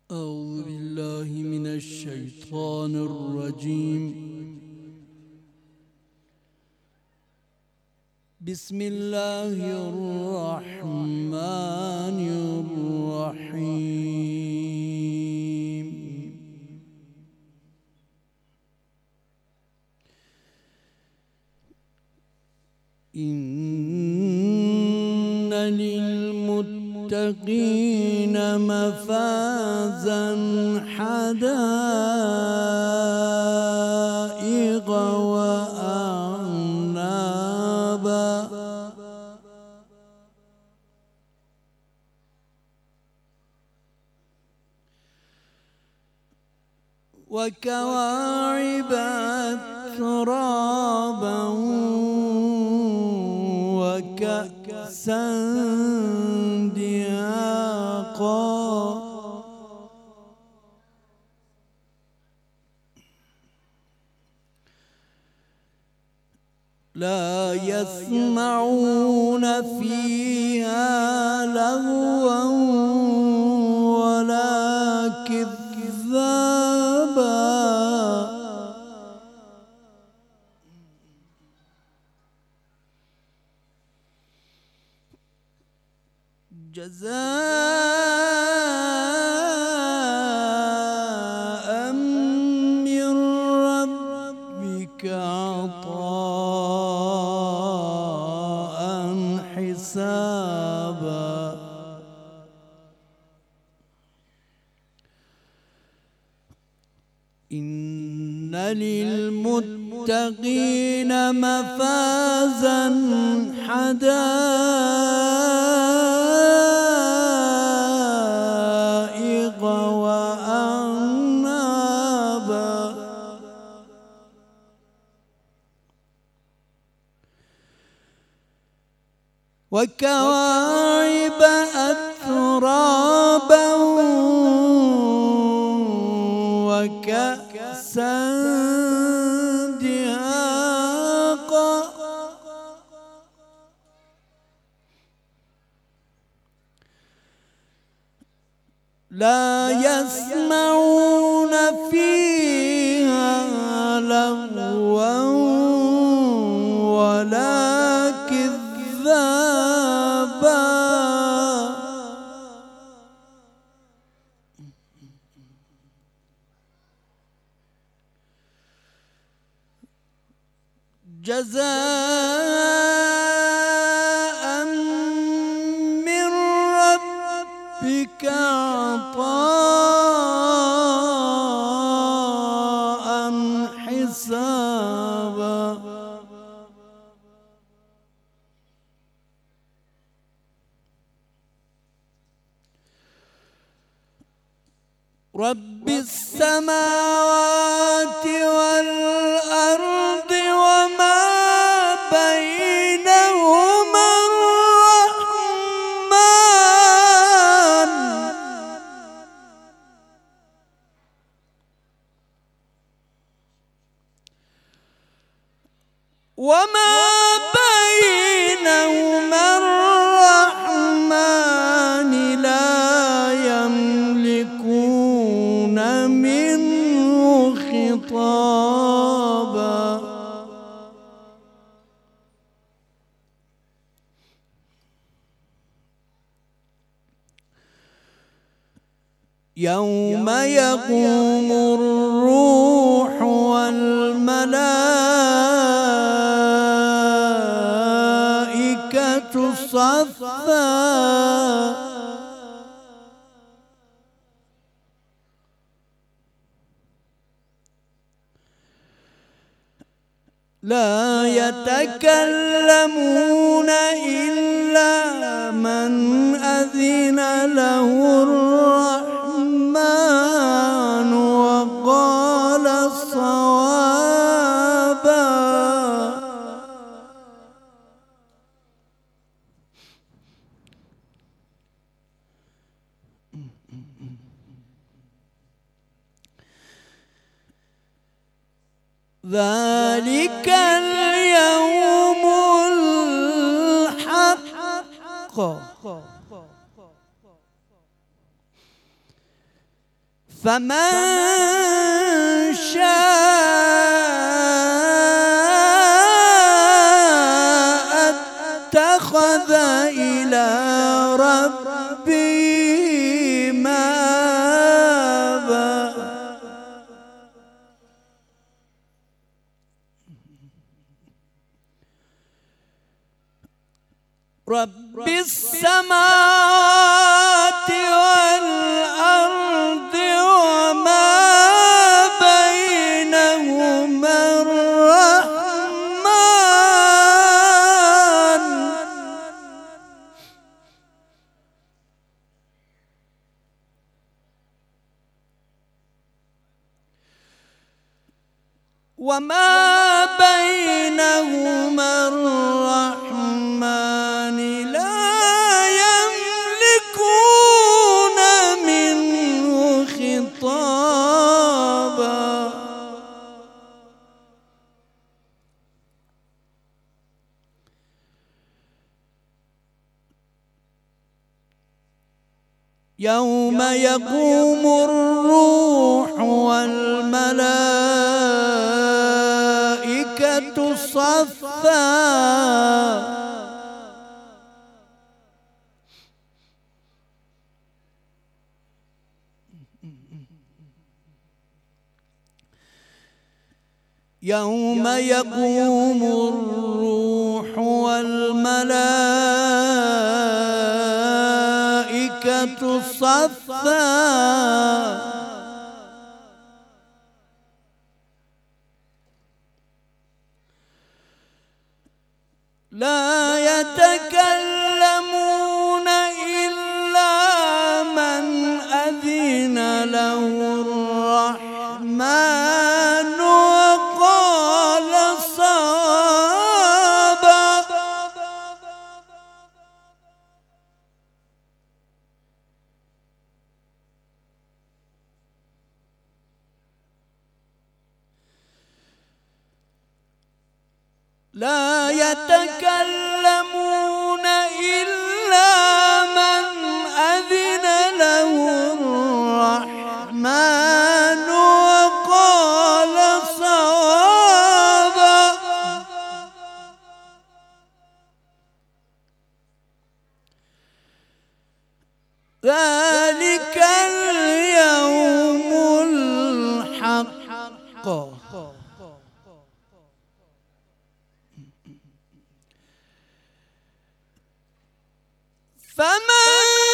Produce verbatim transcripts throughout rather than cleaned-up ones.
أعوذ بالله من الشيطان الرجيم. بسم الله الرحمن الرحيم. إن للمتقين مفازا حدائق وأعنابا وكواعب أترابا وكأسا دهاقا لا يسمعون فيها لغوا ولا كذابا جزاء من ربك عطاء حسابا. إن للمتقين مفازا حدائق وأعنابا وكواعب أترابا وكأسا دهاقا لا يسمعون فيها لغوا ولا كذابا جزاء من ربك عطاء حسابا. رب السماوات والأرض وما بينهما الرحمن وما بينهما الرحمن لا يملكون منه خطابا. يوم يقوم الروح والملائكة صفا لا يتكلمون إلا من أذن له الرحمن وقال صوابا. ذلك اليوم الحق فمن شاء اتخذ إلى ربه مآبا. رب السماوات والأرض وما بينهما الرحمن وما بينهما الرحمن لا يملكون منه خطابا. يوم يقوم الروح والملائكة صفا يوم يقوم الروح والملائكة صفا لا يتكلمون إلا من أذن له الرحمن وقال صوابا. لا يتكلمون إلا من أذن له الرحمن وقال صوابا. ذلك اليوم الحق فمن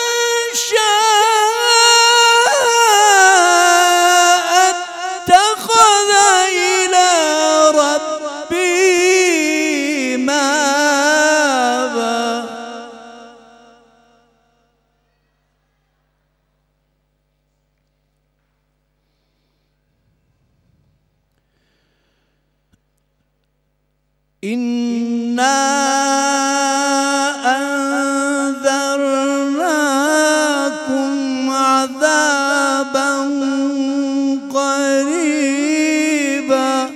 شاء اتخذ إلى ربه مآبا. إنا أنذرناكم عذابا قريبا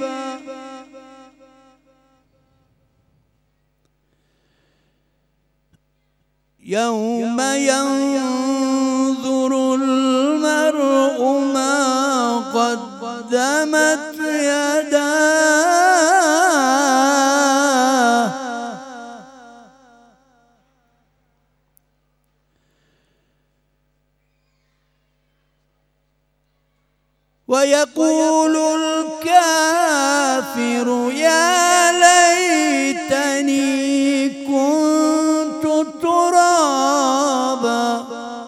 يوم ينظر المرء ما قدمت يداه ويقول الكافر يا ليتني كنت ترابا.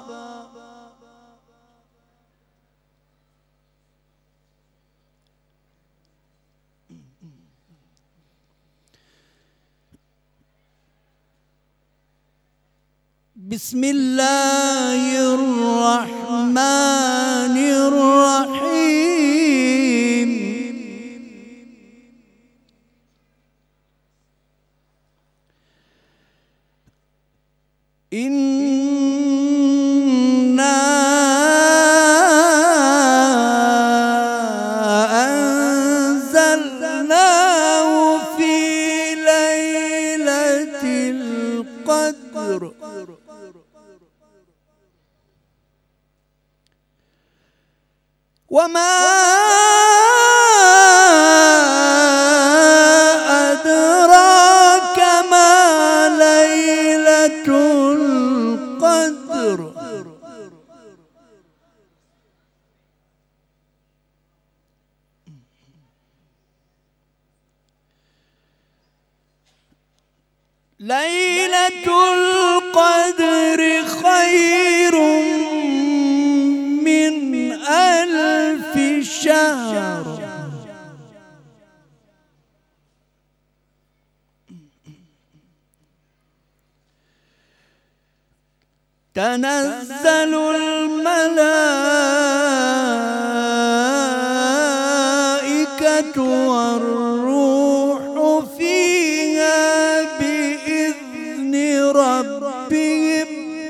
بسم الله الرحمن الرحيم. إنا أنزلناه في ليلة القدر وما أدراك ما ليلة القدر ليلة القدر خير من ألف شهر تنزل الملائكة والروح فيها بإذن ربهم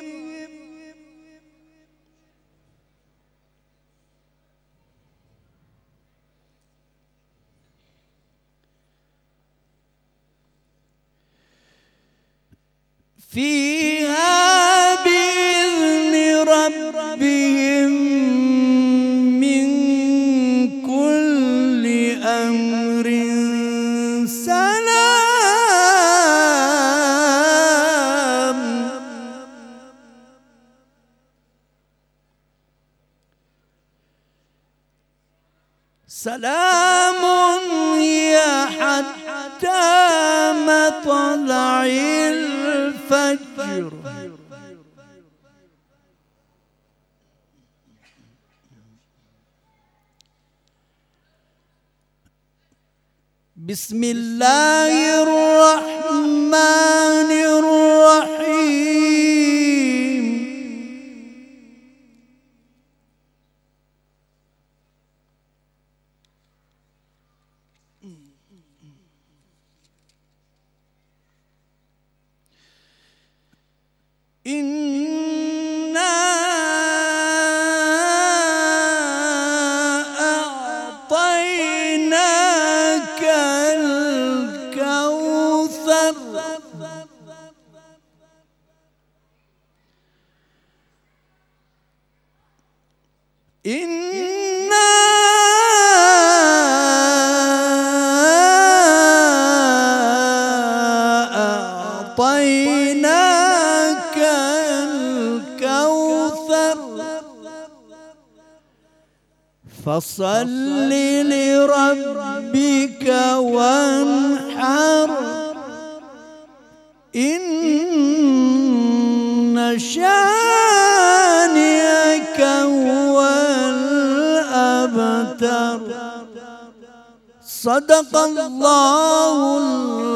فيها بإذن ربهم من كل أمر سلام سلام هي حتى مطلع الفجر بسم الله الرحمن الرحيم إنا أعطيناك الكوثر إنا أعطيناك الكوثر فصل لربك وانحر إن شانئك هو الأبتر صدق الله